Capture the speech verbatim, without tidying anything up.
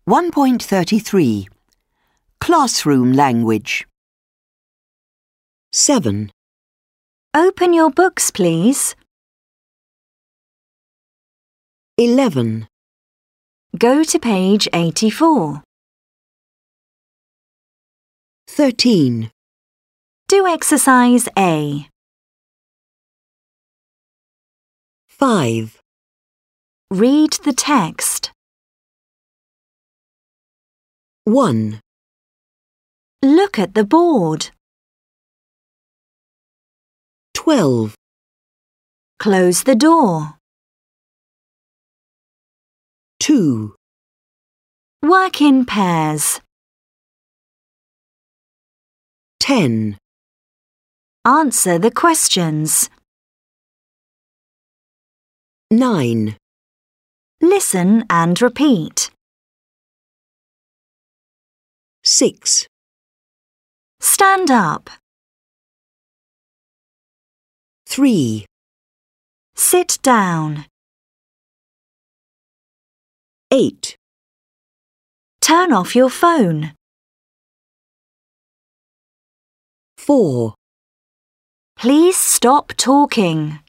one point thirty-three. Classroom language. seven. Open your books, please. eleven. Go to page eighty-four. thirteen. Do exercise A. five. Read the text. one. Look at the board. twelve. Close the door. two. Work in pairs. ten. Answer the questions. nine. Listen and repeat. six. Stand up. three. Sit down. eight. Turn off your phone. four. Please stop talking.